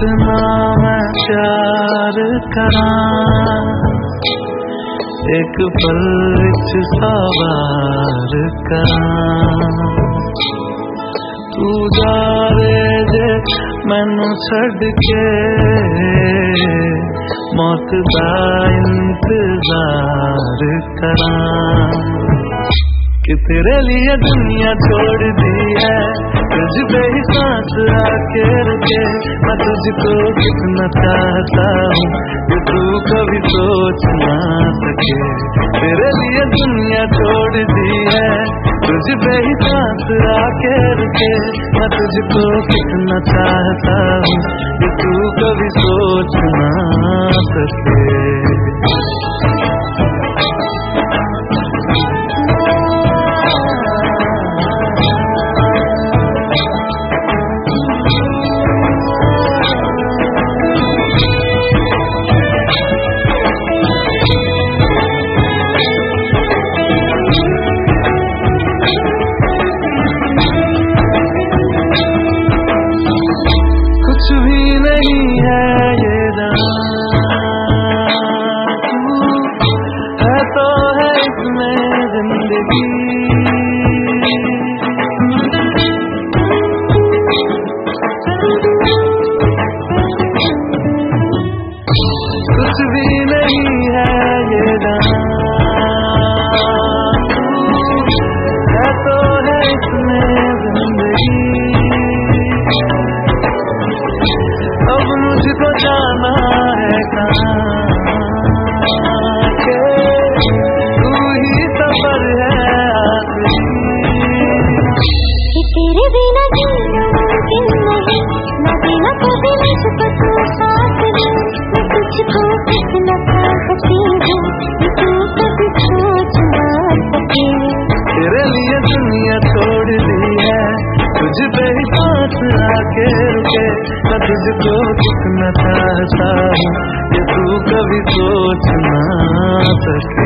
कितना मैं प्यार करां, एक पल विच सवार करां। तू जावे जे मैनू छड़ के, मौत दा इंतजार करां। कि तेरे लिए दुनिया छोड़ दी है, तुझ पे ही सांस आके रुके। मैं तुझको कितना चाहता हूँ कि तू कभी सोच ना सके। तेरे लिए दुनिया छोड़ दी है, तुझ पे ही सांस आके रुके। मैं तुझको कितना चाहता हूँ कि तू कभी सोच ना सके। तेरे लिए दुनिया छोड़ दी है, तुझ पे ही सांस आके रुके। मैं तुझको कितना चाहता हूँ कि तू कभी सोच ना सके।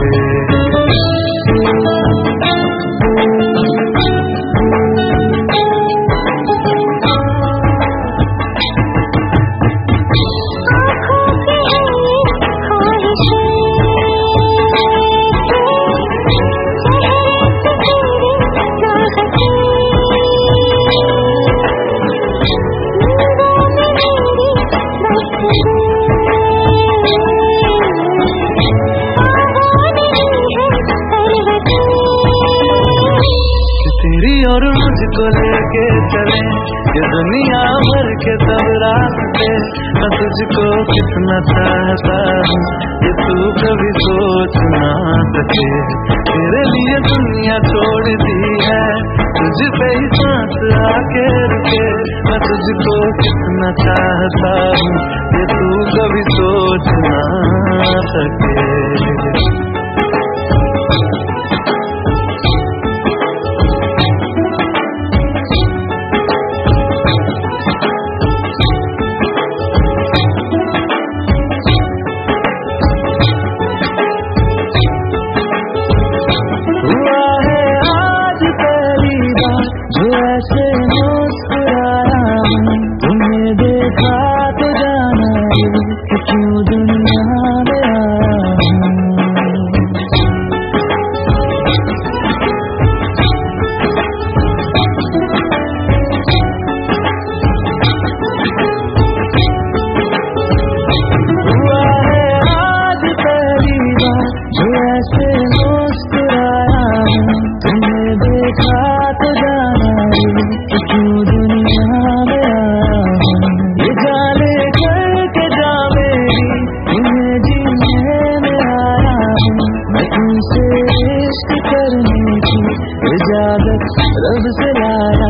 और मुझको लेके चले ये दुनिया भर के सब रास्ते। मैं तुझको कितना चाहता हूँ कि तू कभी सोच ना सके। तेरे लिए दुनिया छोड़ दी है, तुझ पे ही सांस आके रुके। मैं तुझको कितना चाहता हूँ कि तू कभी सोच ना सके। रब से लाया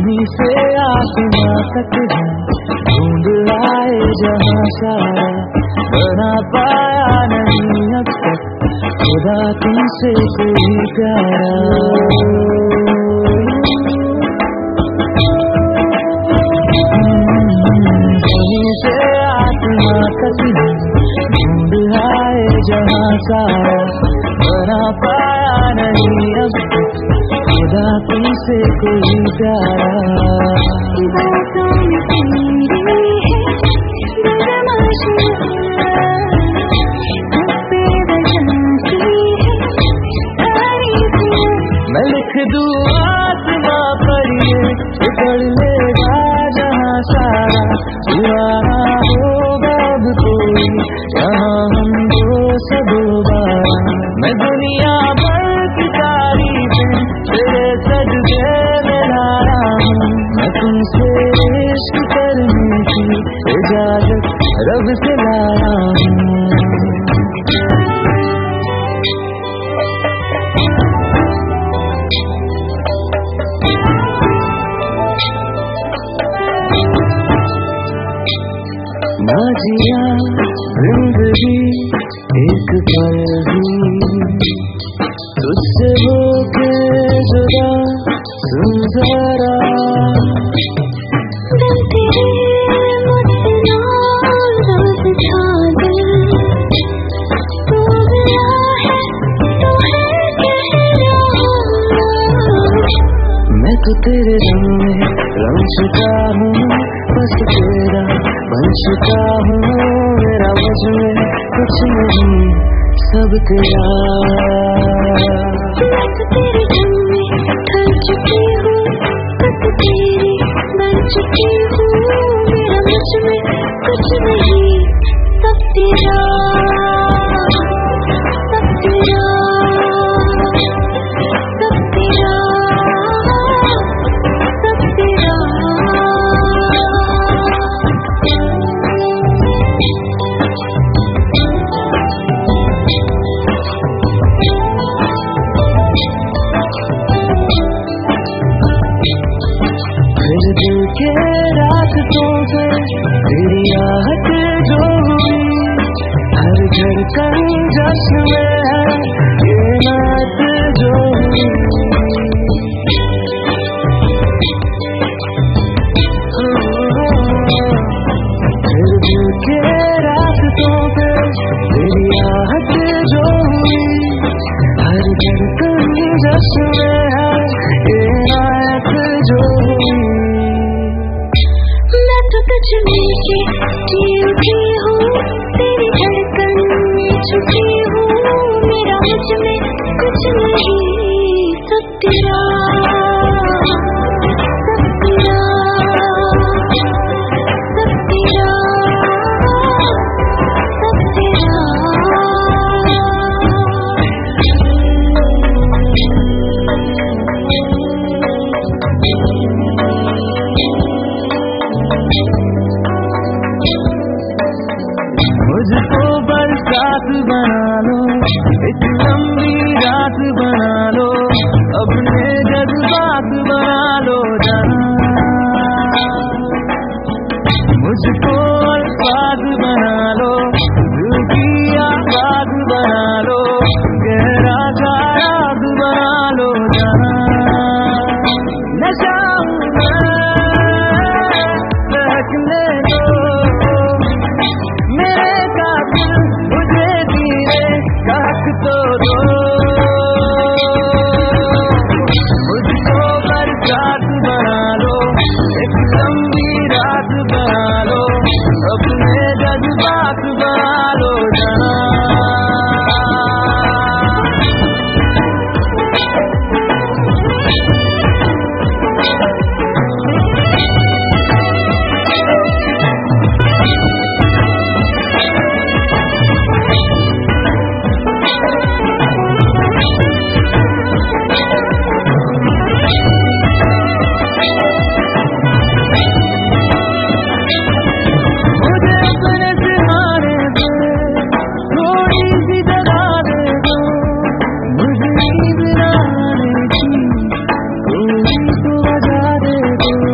जमीन से आसमां तक है, ढूंढ आए जहां सारा, बना पाया नहीं अब तक खुदा तुमसे कोई प्यारा। जमीन से आसमां तक है, ढूंढ आए जहां सारा, बना पाया नहीं अब तक खुदा तुमसे कोई प्यारा। मैं लिख दूँ आसमां पर ये पढ़ लेगा जहाँ सारा, दीवाना होगा अब कोई यहाँ हम दो से दोबारा। मैं दुनिया भर की तारीफें तेरे सजदे में ला रहा हूँ, मैं तुमसे इश्क करने की इजाजत रब से लाया हूँ। ना जिया जिंदगी एक पल भी तुझसे होके जुदा, सुन जरा मैं तो तेरे रंग में रंग चुका हूँ, बस तेरा बन चुका हूँ, मेरा मुझ में कुछ नहीं सब तेरा। मैं तो तेरे रंग में ढल चुकी हूँ, बस तेरी बन चुकी हूँ, मेरा मुझ में कुछ नहीं सब तेरा, सब तेरा, सब तेरा, सब तेरा। फिर दिल के रास्तों पे तेरी आहट जो हुई, हर धड़कन जश्न में है ये नात जो हुई। फिर दिल के रास्तों पे तेरी आहट जो हुई, हर धड़कन जश्न में है ये नात जो हुई। मैं तो तुझ में से जी उठी हूँ, तेरी धड़कन में छुपी हूँ, मेरा मुझ में कुछ नहीं सब तेरा, सब तेरा, सब तेरा, सब तेरा। मुझको बरसात बना लो, एक लंबी रात बना लो, अपने जज्बात बना लो जाना। मुझको अल्फाज बना लो, दिल की आवाज बना लो, गहरा सा राग बना लो जाना। नशा हूँ मैं बहकने दो, मेरे कातिल मुझे धीरे काट तो दो। मुझको बरसात बना लो, एक लंबी रात बना लो, अपने जज्बात बना लो जाना। तो बजा दे दो।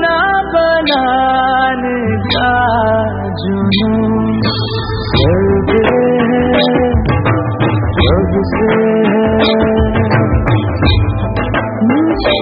अपना बनाने का जुनून जब से मुझे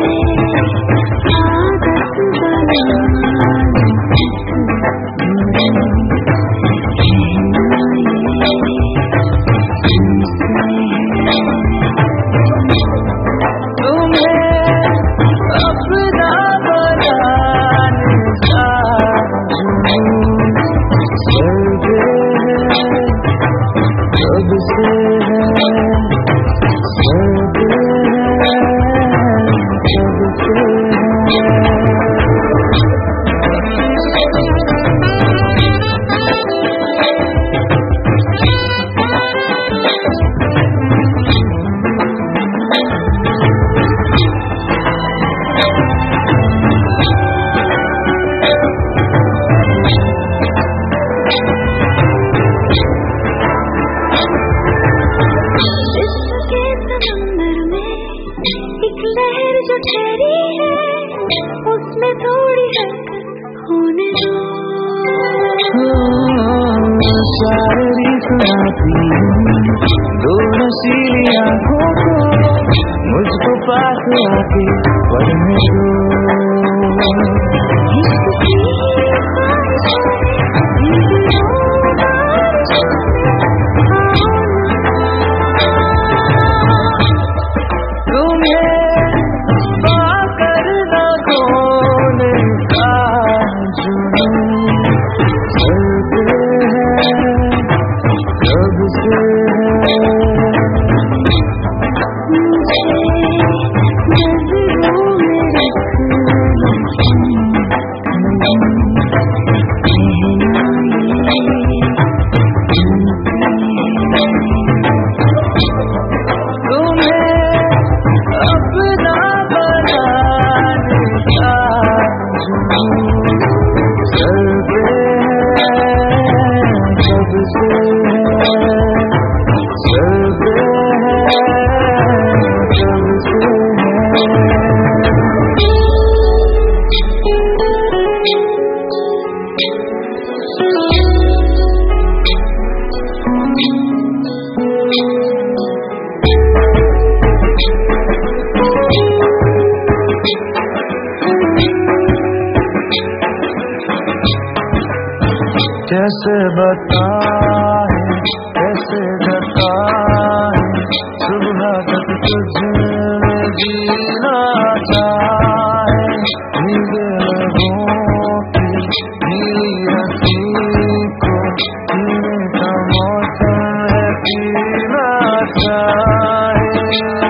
जो ठहरी है उसमें थोड़ी हरकत होने दो। शायरी सुनाती दो नशीली आँखों को मुझको पास आके पढ़ने दो। कैसे बताएं कैसे बताएं सुबह तक तुझे जीना चाहे नीले लोगों की नीली हंसी को जीने का मौसम है पीना चाहे।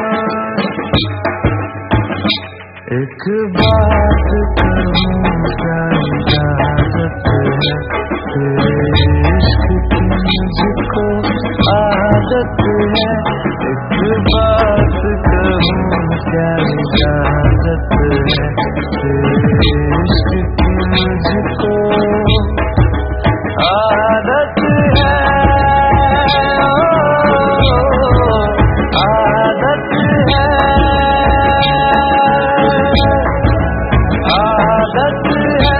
एक बात कहूँ क्या इजाजत है तेरे इश्क की मुझको आदत है। एक बात कहूँ क्या इजाजत है तेरे इश्क की मुझको आदत है। आदत है आदत है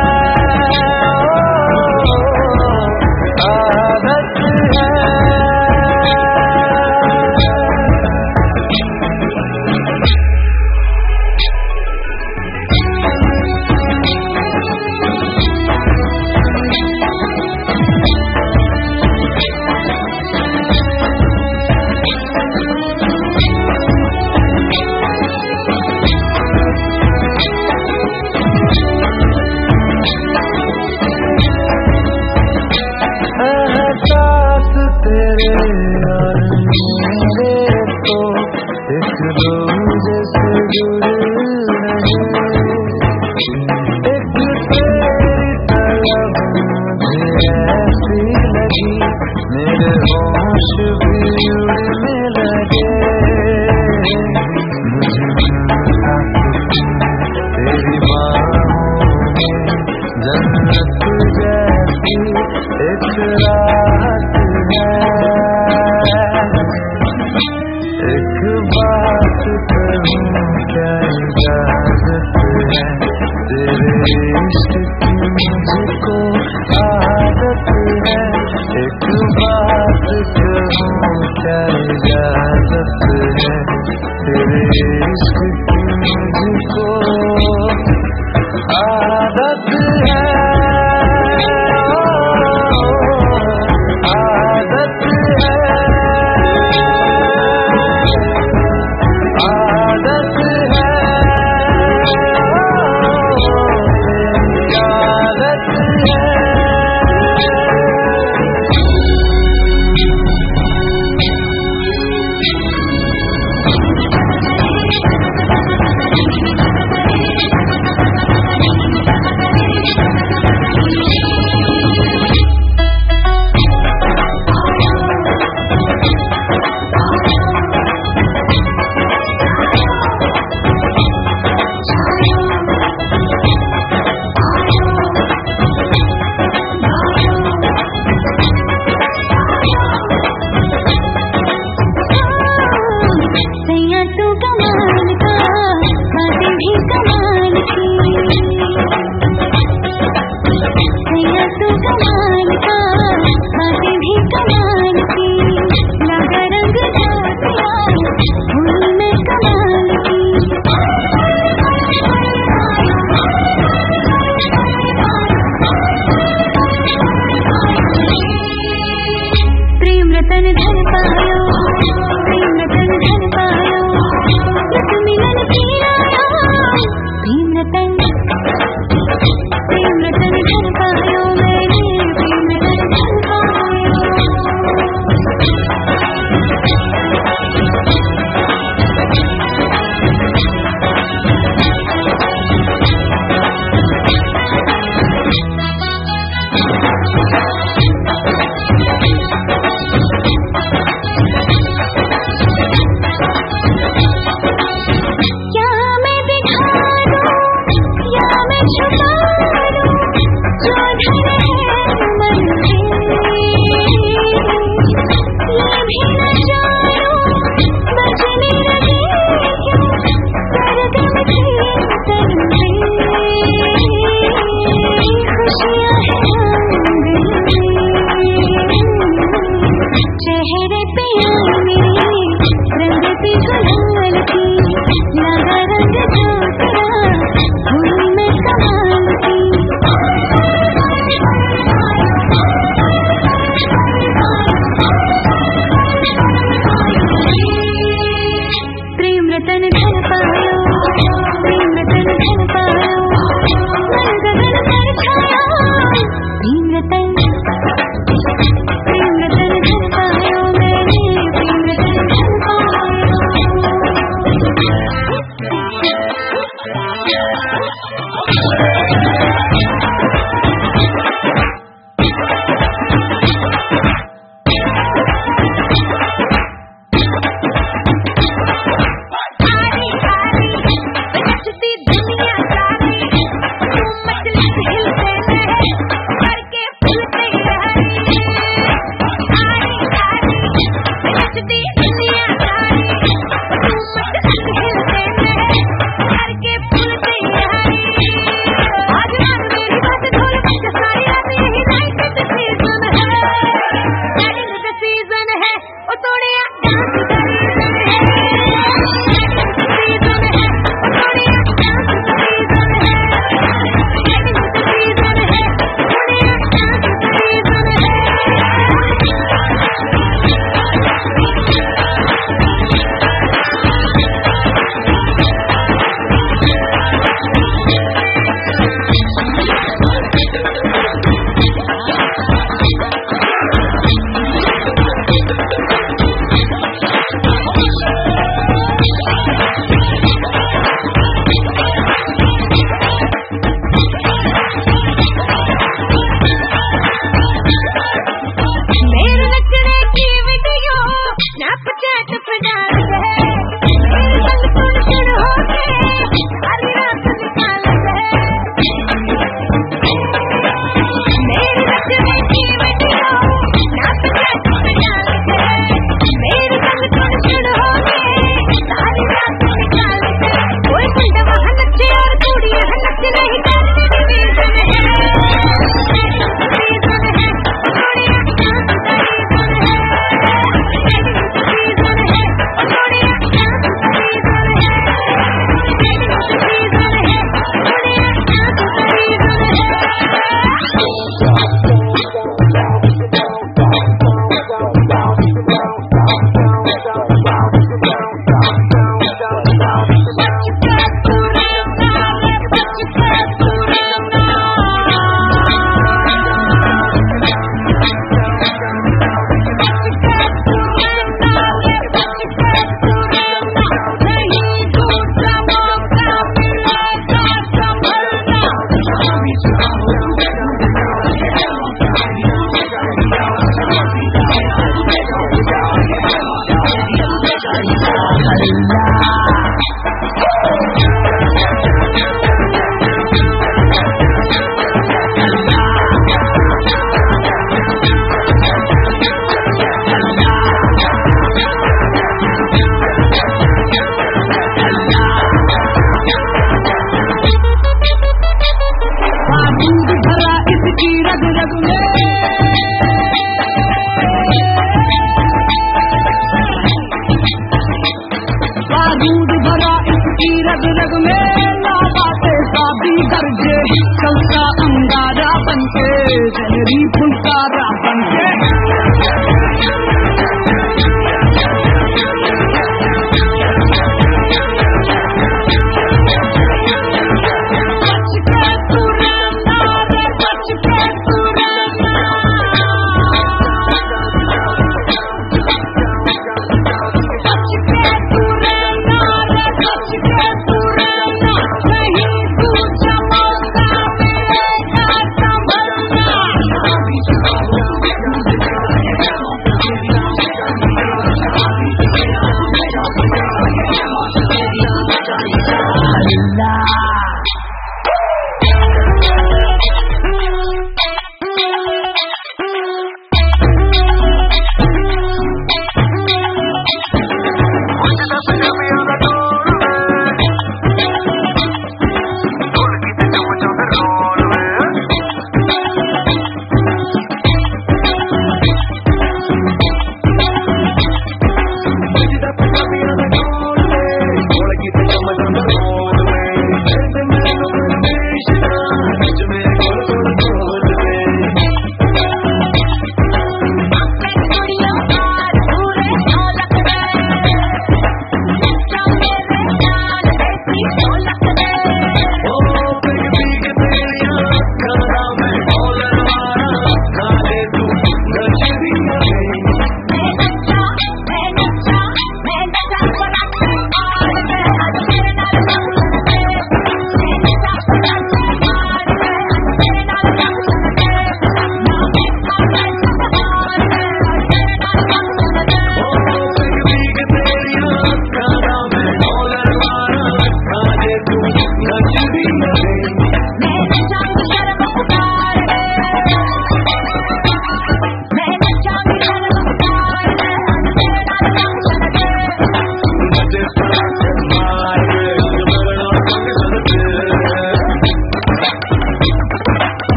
मेरे होश भी उड़ने लगे। तेरी बाहों में जन्नत जैसी एक राहत है। एक बात कहूँ क्या इजाजत है तेरे आदत है, आदत है, आदत है, आदत है।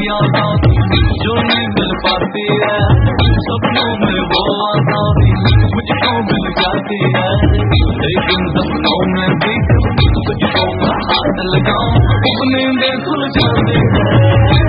आजादी जो नहीं मिल पाती है, सपनों में वो आजादी मुझको मिल जाती है। लेकिन सपनों में भी तुझको हाथ लगाऊं, नींदें खुल जाती है।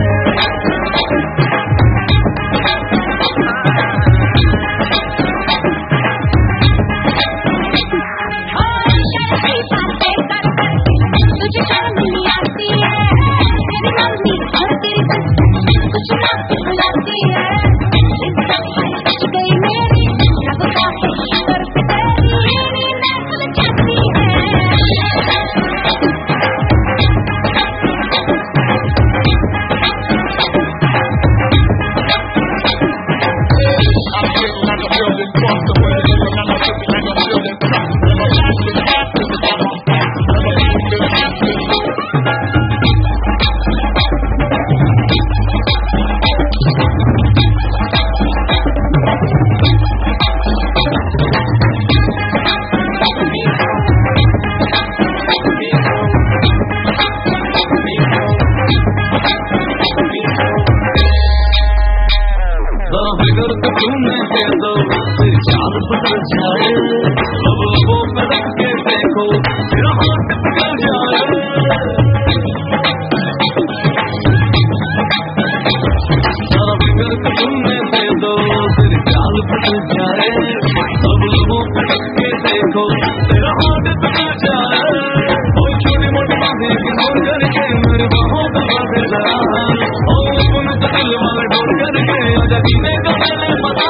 चाल बदल जाए, अब वो पलट के देखो, हाथ बदल जाए। सारा फिकर तुमने दे दो, फिर चाल बदल जाए, अब वो पलट के देखो, तेरा हाथ बदल जाए। और छोटी मोटी बातें इग्नोर करके मेरे बाहों को बांध जा, और तुम दिल वाले ढोल करके आजा जीने का मैंने पता।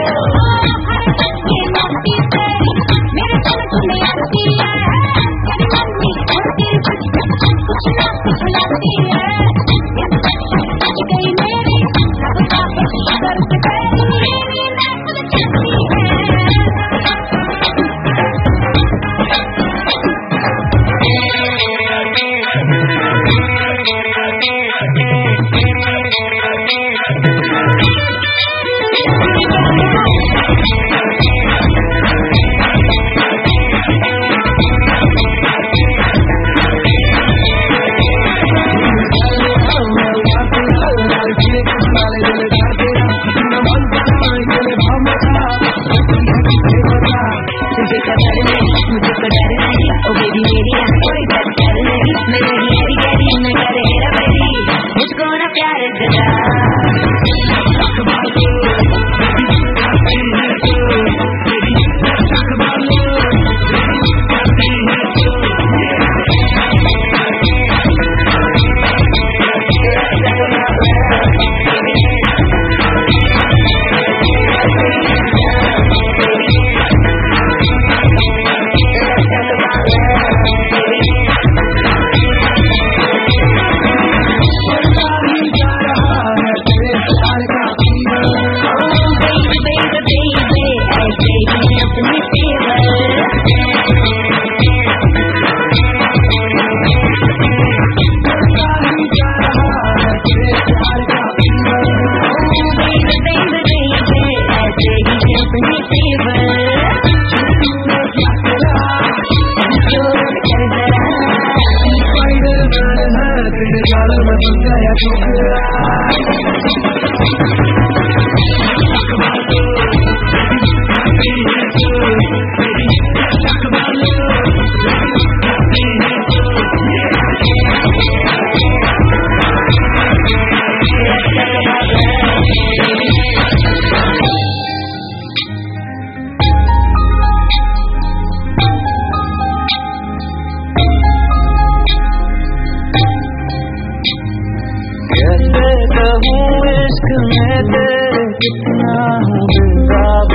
कितना हूँ बेताब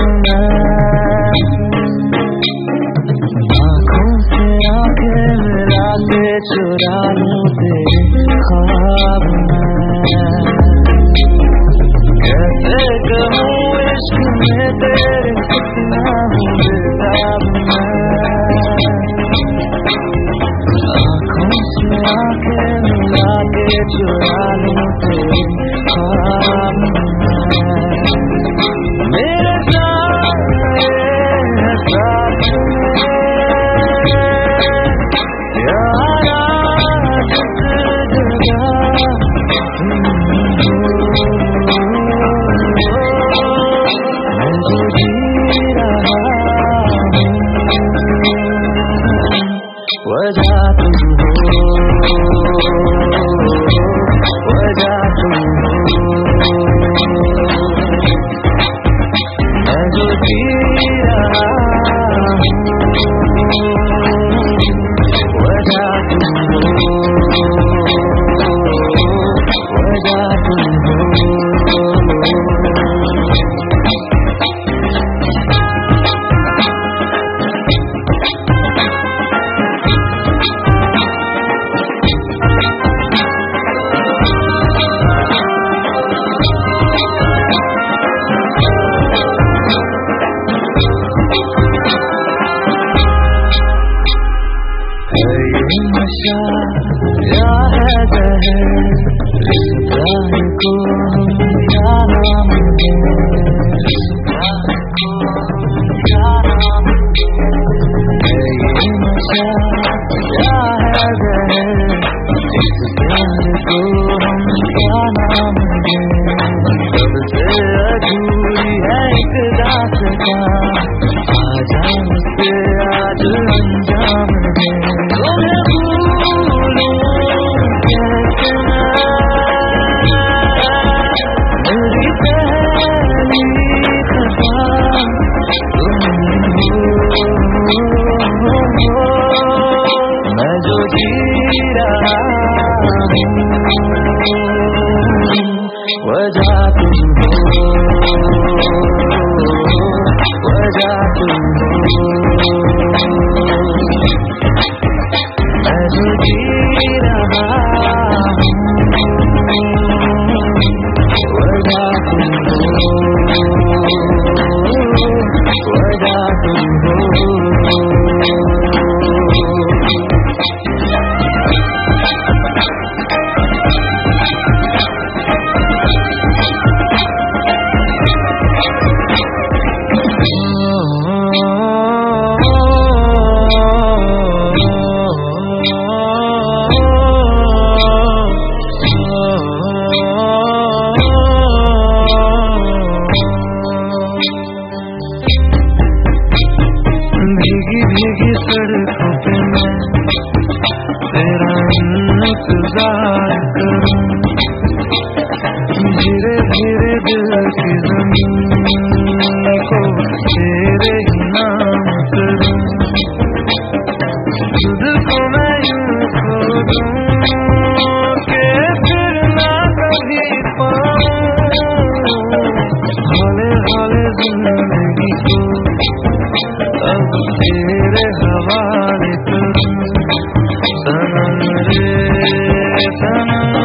मैं, आँखों से आँखें मिला के चुरा लूं तेरे ख्वाब में। कैसे कहूँ इश्क में तेरे कितना हूँ बेताब मैं, आँखों से आँखें मिला के चुरा लूं तेरे ख्वाब में। मेरे सारे साथ यारा किस जगह जहर इस प्यार को हम क्या नाम दें, ये नशा क्या है जहर इस प्यार को हम क्या नाम दें। सबसे अधूरी है एक दास्तां, आजा मुझसे आज अंजाम दे। तुम्हें भूलूं कैसे मैं, मेरी पहली खता तुम हो, मैं जो जी रहा वजह तुम हो, वजह तुम हो, मैं जो जी रहा वजह तुम हो, वजह तुम हो। भीगी भीगी सड़कों पे मैं तेरा इंतजार करूं, धीरे धीरे दिल की ज़मीन को तेरे ही नाम करूं। तुझको मैं यूं खो दूं कि फिर ना कभी पाऊं, हौले हौले जिंदगी को अब तेरे हवाले करूं। सनम रे सनम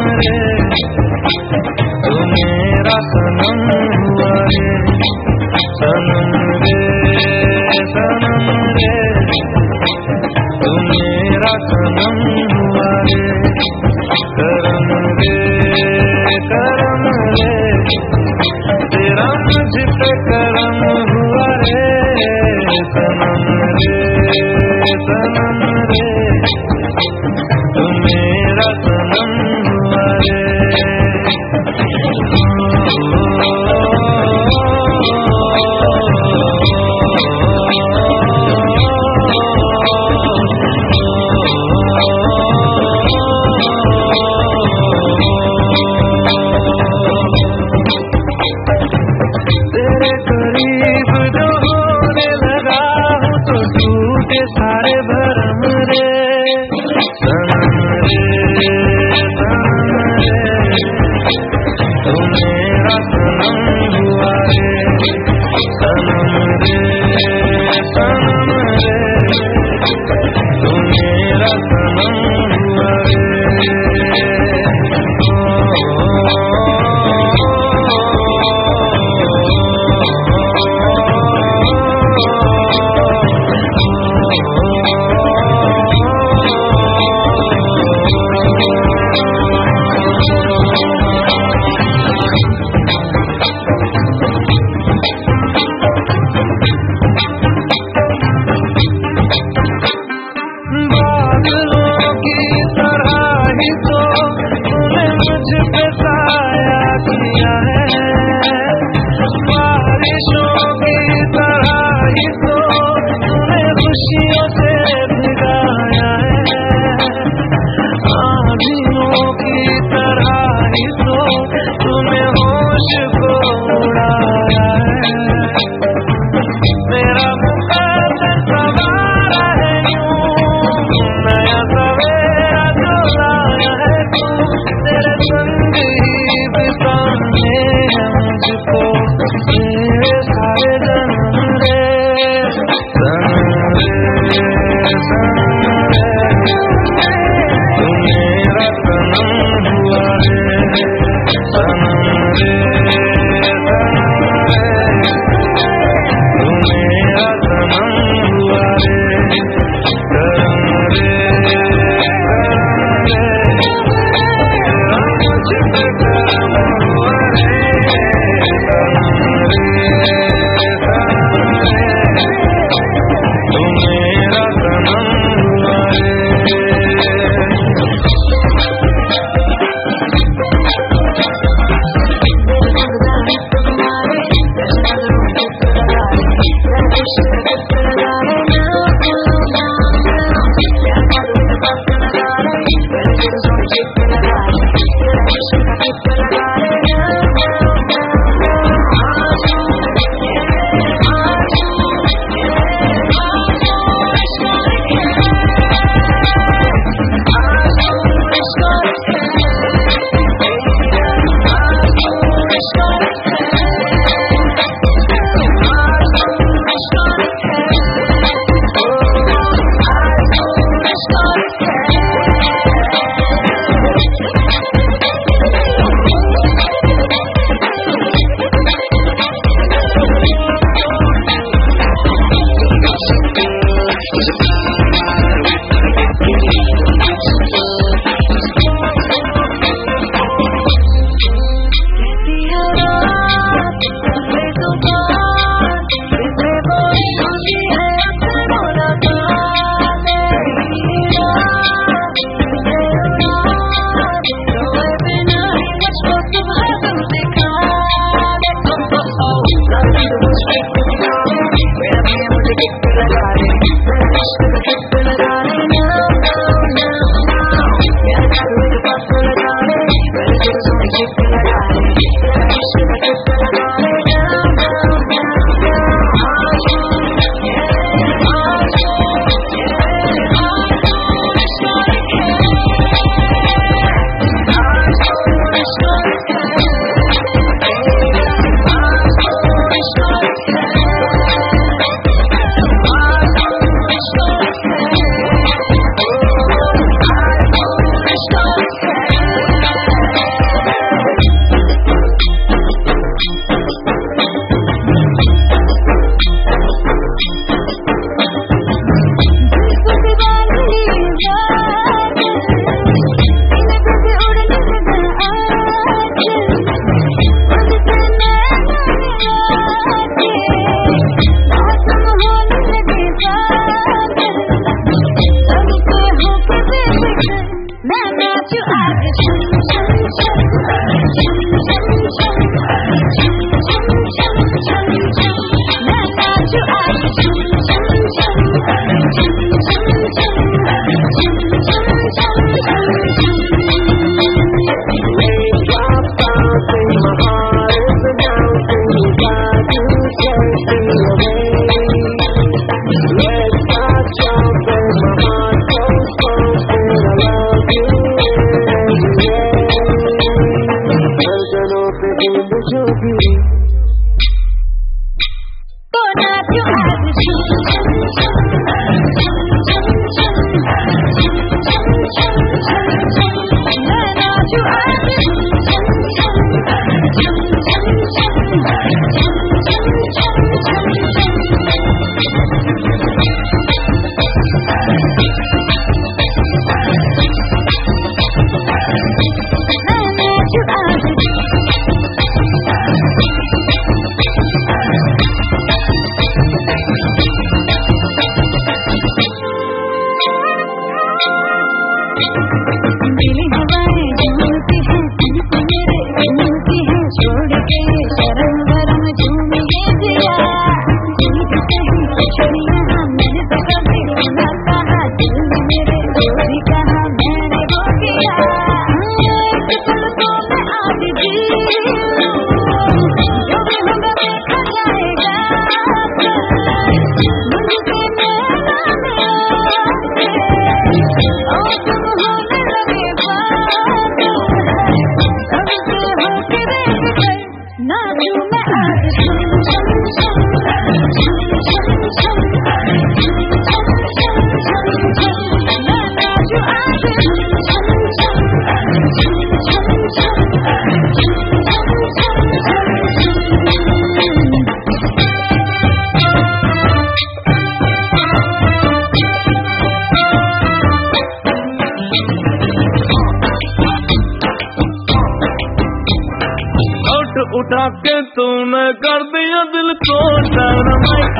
उठा के तूने कर दिया दिल को डायनामाइट,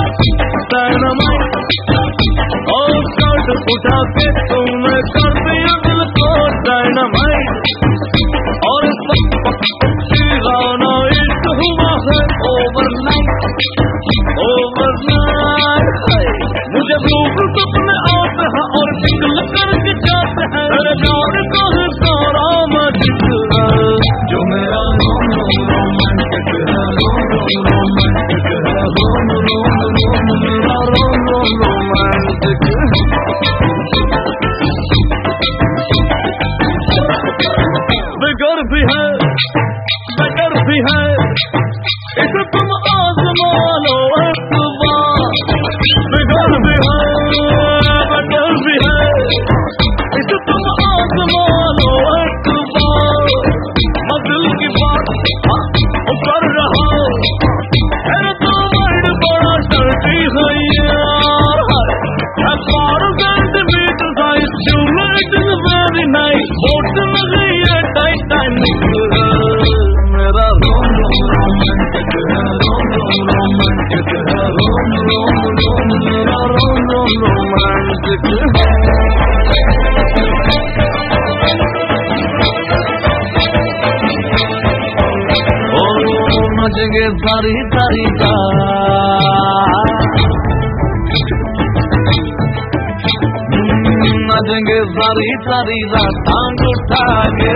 और कट उठा के तूने कर दिया दिल को डायनामाइट, और गाना इश्क हुआ है ओवरनाइट। मुझे रूप सपने आते हैं और निकल करके जाते हैं, मेरे प्यार का है सारा मजिद जो मेरा रोमांटिक है, रोमांटिक है, मेरा रोमांटिक बेगर भी है इसे तुम आज़मा लो एक बार, बेगर भी है इसे तुम आज़मा लो एक बार। मैं दिल की बात कर रहा हूँ, मेरे तो वर्ड बड़ा डरती है यार। Centimetre size tubelight is very nice, boat में गई है टाइटैनिक। मेरा रोमांटिक है, रोमांटिक है, मेरा रोमांटिक है। नचेंगे सारी सारी नचेंगे सारी रात टांग उठा के,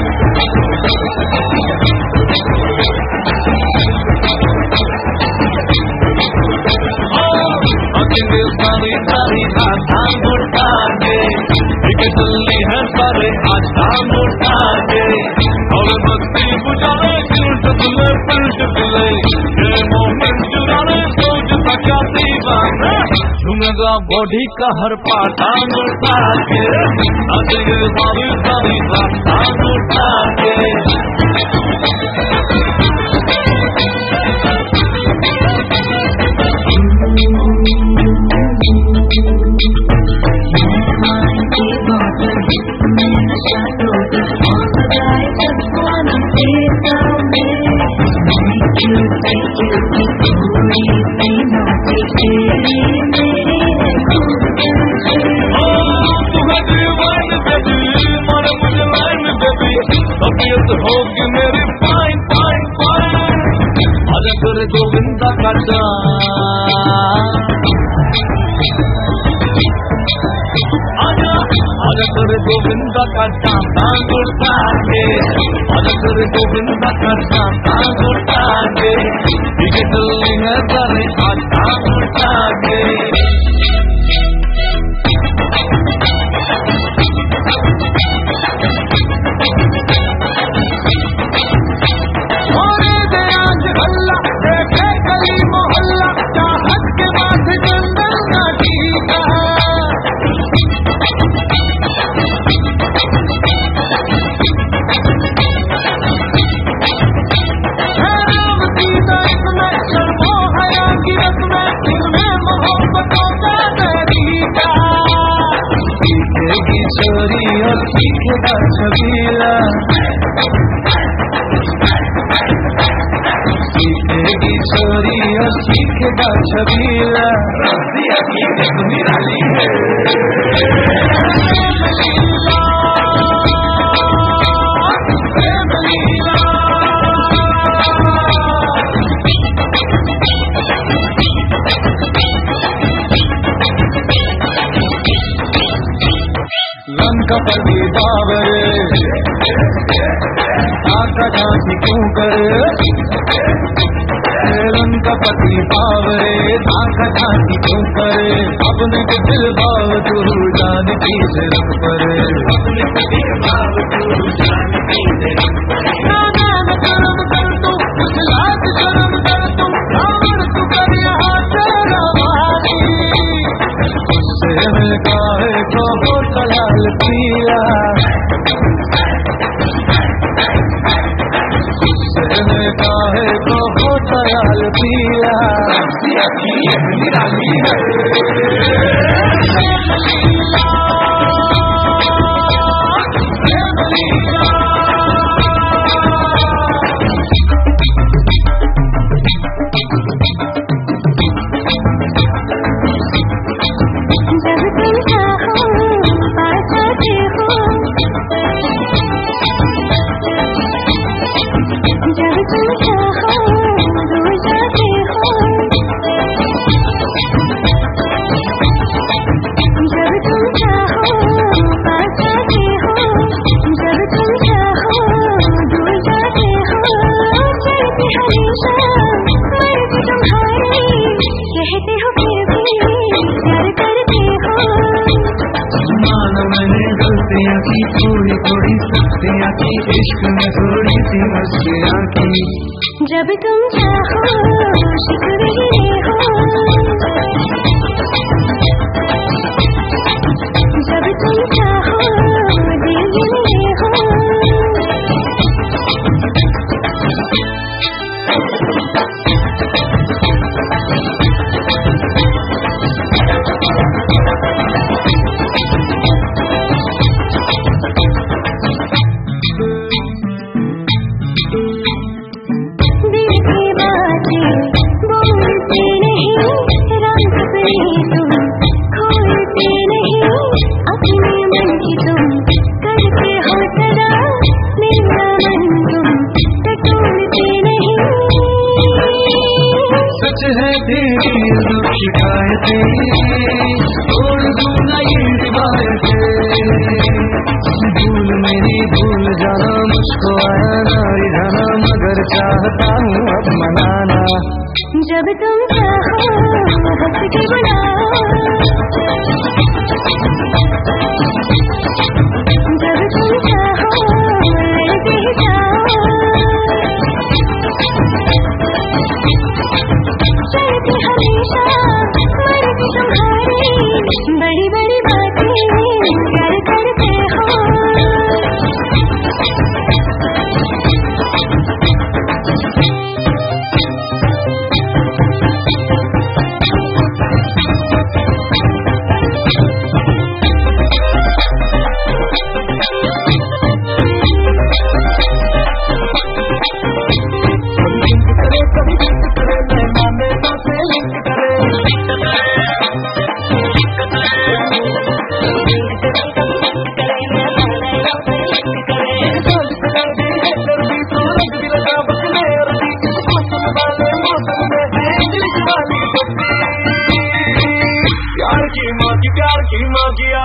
नचेंगे सारी रात टांग उठा के, चलनी है सारे आज टांग उठा के, और बत्ती बुझाने मोमेंट चुराने सोचता क्या दीवाना, झूमेगा बॉडी का हर पार्ट टांग उठा के, नचेंगे सारी रात टांग उठा के। तुम्हें दीवाने से दिल मन तबीयत होगी मेरी फाइन फाइन फाइन। आजा तेरे गोविंदा का आजा तेरे गोविंदा का टांग उठा के, आजा तेरे गोविंदा का टांग उठा के, ये चलनी है सारे आज टांग उठा के। सीखेगा छबीला, सीखेगी छोरी और सीखेगा छबीला, रसिया की एक निराली है। लंका पर भी बाबरे आका झांसी क्यों करे, लंका पति बाबरे आका झांसी क्यों करे, अपने को दिल भाव तू जानती से रंग परे, अपने को दिल भाव तू जानती से रंग परे। शर्म कर तू कुछ लाज शर्म कर तू, रावण तू कर यहाँ तेरा वाली, उससे मिलता है तो वो कलाल पिया, उससे मिलता है तो वो कलाल पिया, रसिया की एक निराली है। थोड़ी थोड़ी सख्तियाँ की, इश्क में थोड़ी सी मस्तियाँ की, जब तुम चाहो शिकवे हो, जब तुम चाहो दिल हो, छोड़ दूँ ना ये रिवायतें, भूल मेरी भूल जाना, मुझको आया ना रिझाना, मगर चाहता हूँ अब मनाना। जब तुम चाहो हंस के बुलाओ, जब तुम चाहो लड़ते जाओ, चलती हमेशा मर्जी तुम्हारी, बड़ी बड़ी बातें कर करते हो,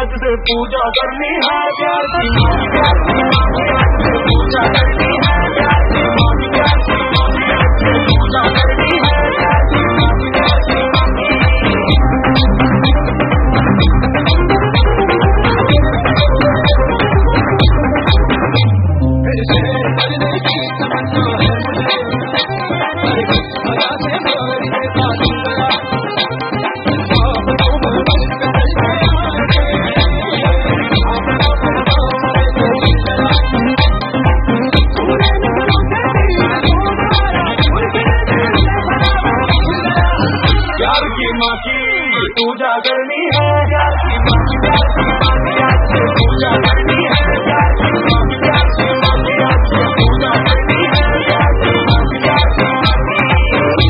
आज से पूजा करनी है प्यार की मामी, प्यार की मामी आज से पूजा करनी है प्यार की मामी, प्यार की मामी आज से पूजा करनी है प्यार की मामी, प्यार की मामी। मेरे शेर करने की तमन्ना है मुझे, सदा से भर के पानी पूजा करनी है प्यार की मामी, प्यार की मामी आज से पूजा करनी है प्यार की मामी, प्यार की मामी आज से पूजा करनी है प्यार की मामी, प्यार की मामी।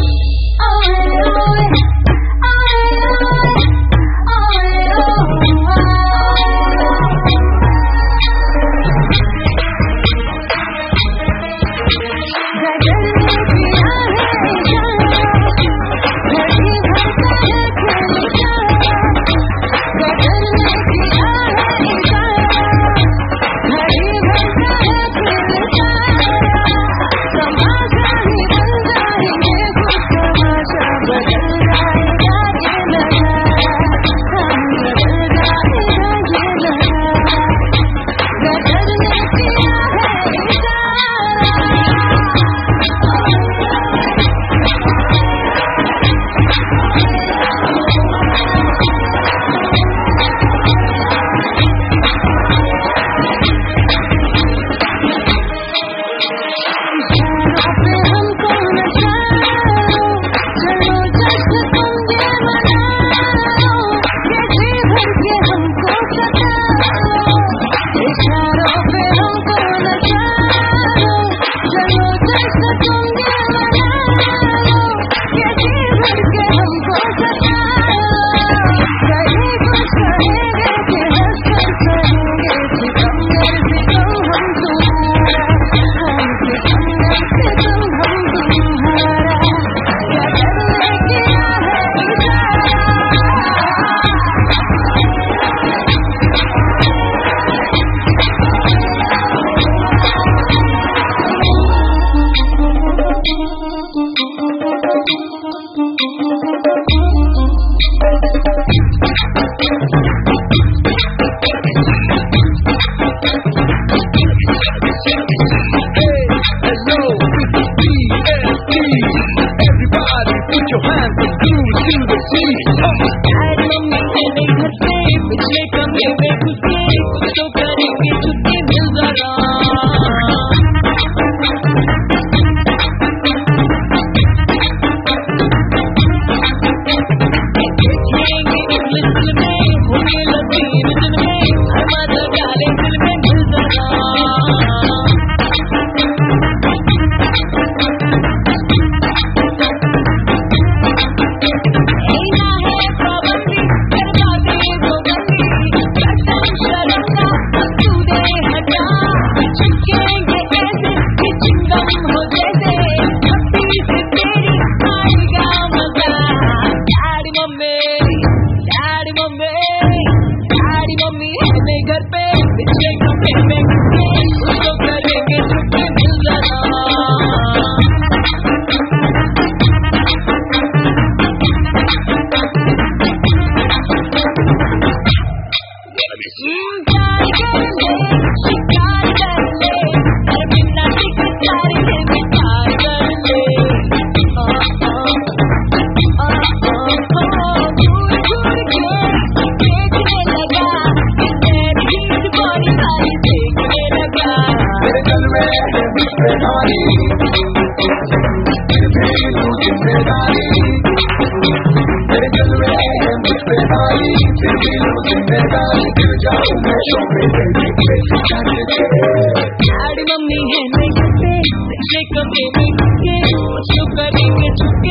मम्मी है मैं से कभी के शुक्र के चुके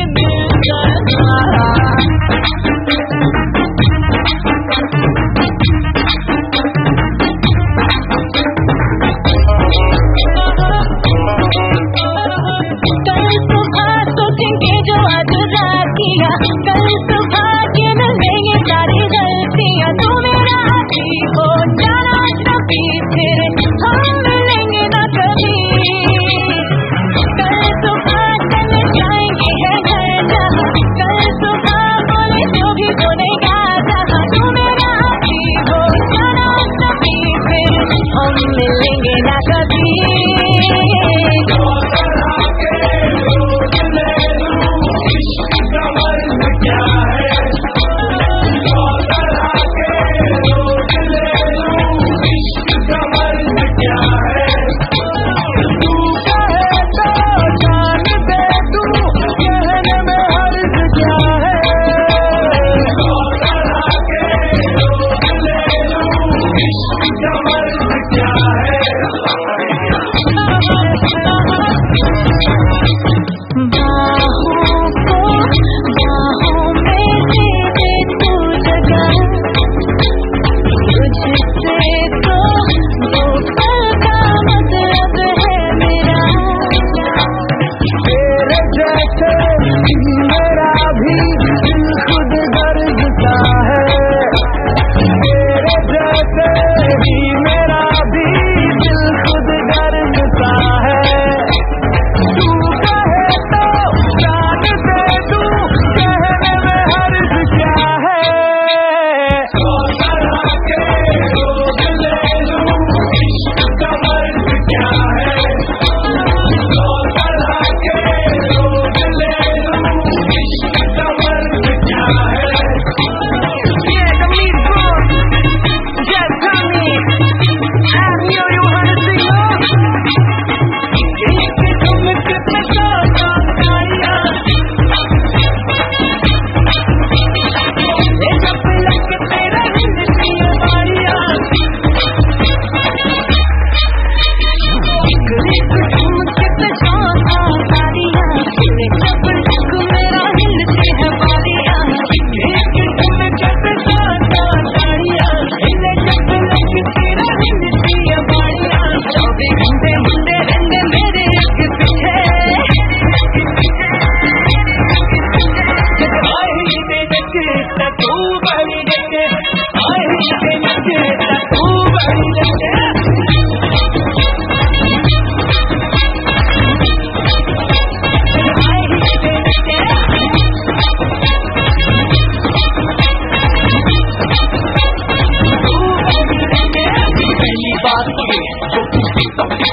कल सुबह के मिलेंगे सारी गलतियां तू मेरा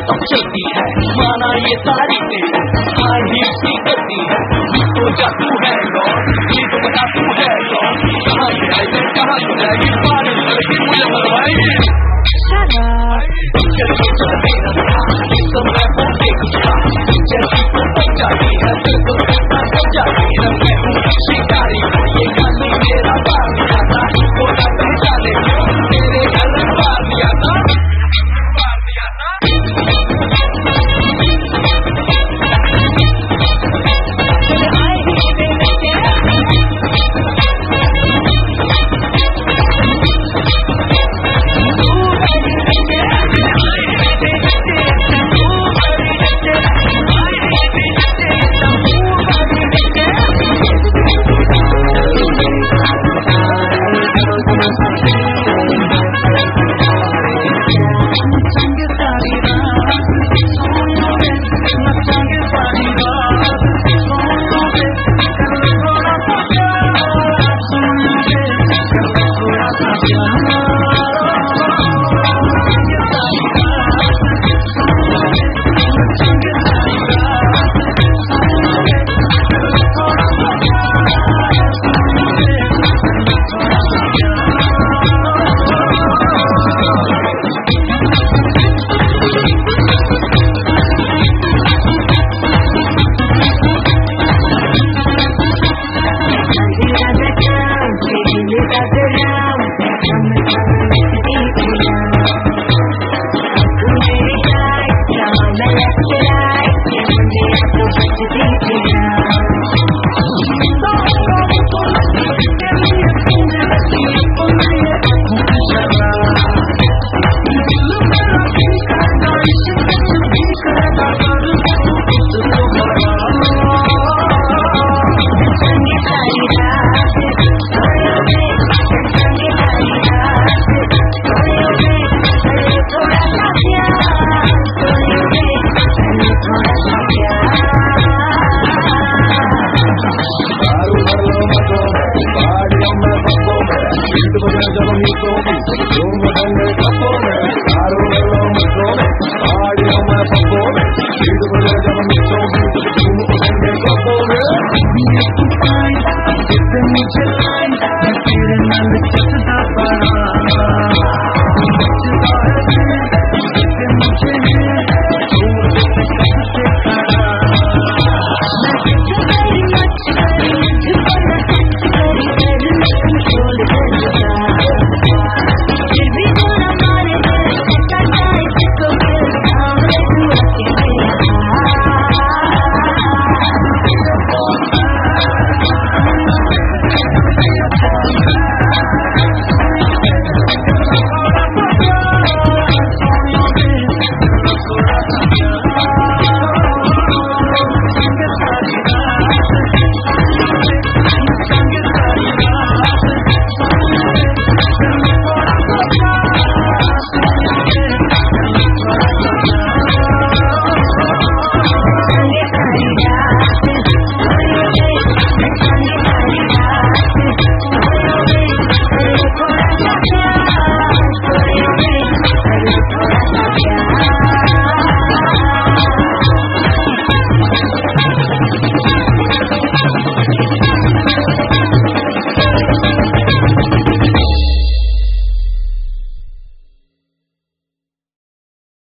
तब चलती है माना ये सारी तेरे हाई हीट की करती है तो जादू है ये तो बता तू है कहाँ ये है मैं कहाँ तू है ये पागल लड़की मुझे मरवाएगी चल चल मेरा था सब मैं पहुंचे गुस्सा जैसी तो बच जाती है दिल तो बच जाती है मैं हूँ शिकारी ये गाली मेरा बार दिया था थोड़ा पहचाने मेरे घर में बार दिया था Yeah.